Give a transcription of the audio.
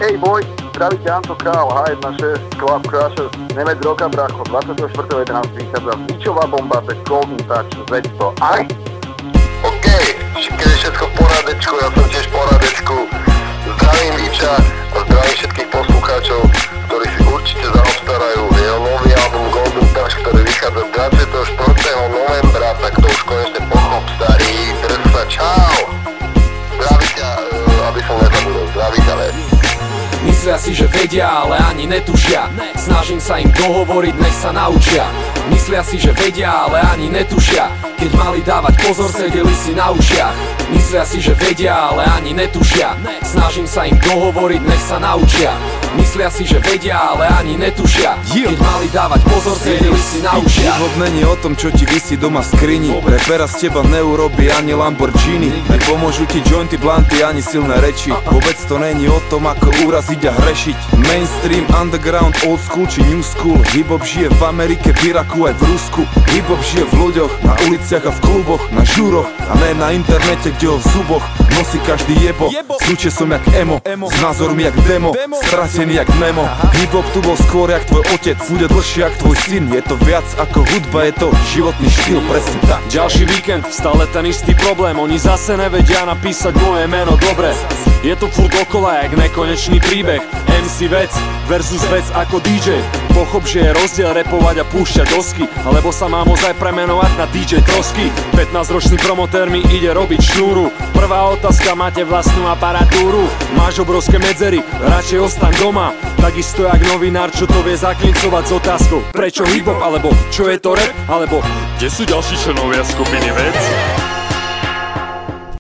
Ej boj, zdravíte Anto Král, H1.6, Club Crusher, Nemec roka bracho, 24.11. vychádza Zničová bomba, to je Golden Touch, zeď to aj? OK, keď je všetko v poradečku, ja som tiež v poradečku. Zdravím Víča a zdravím všetkých poslucháčov, ktorí si určite zaobstarajú jeho nový album Golden Touch, ktorý vychádza 24. novembra, tak to už konečne pochop, starý, drž sa, čau! Zdraví ťa, aby som nezabudol, zdraví ťa, Myslia si, že vedia, ale ani netušia. Snažím sa im dohovoriť, nech sa naučia. Myslia si, že vedia, ale ani netušia. Keď mali dávať pozor, sedeli si na ušiach. Myslia si, že vedia, ale ani netušia. Snažím sa im dohovoriť, nech sa naučia. Myslia si, že vedia, ale ani netušia. Keď mali dávať pozor, sedeli si na ušiach. Hip-hop není o tom, čo ti visí doma v skrini. Repera z teba neurobí ani Lamborghini. Nepomôžu ti jointy, blanty, ani silné reči. Vôbec to není o tom, ako uraziť a hrešiť. Mainstream, underground, old school či new school. Hip-hop žije v Amerike, v Iraku aj v Rusku. Hip-hop žije v ľuďoch, na uliciach a v kluboch, na žúroch a ne na internete, kde ho v zuboch nosí každý jebo. Súče som jak emo, s názormi jak demo, stratený jak Nemo. Hip-hop tu bol skôr jak tvoj otec, bude dlhšie jak tvoj syn. Je to viac ako hudba, je to životný štýl, presne tak. Ďalší víkend, stále ten istý problém. Oni zase nevedia napísať moje meno dobre. Je to furt dokola jak nekonečný príbeh. MC vec versus vec ako DJ. Pochop, že je rozdiel repovať a púšťať dosky, alebo sa mám ozaj premenovať na DJ Trosky. 15-ročný promotér mi ide robiť šnúru. Prvá otázka, máte vlastnú aparatúru? Máš obrovské medzery, radšej ostaň doma. Takisto jak novinár, čo to vie zaklincovať s otázkou prečo hip-hop, alebo čo je to rap, alebo kde sú ďalší členovia skupiny vec?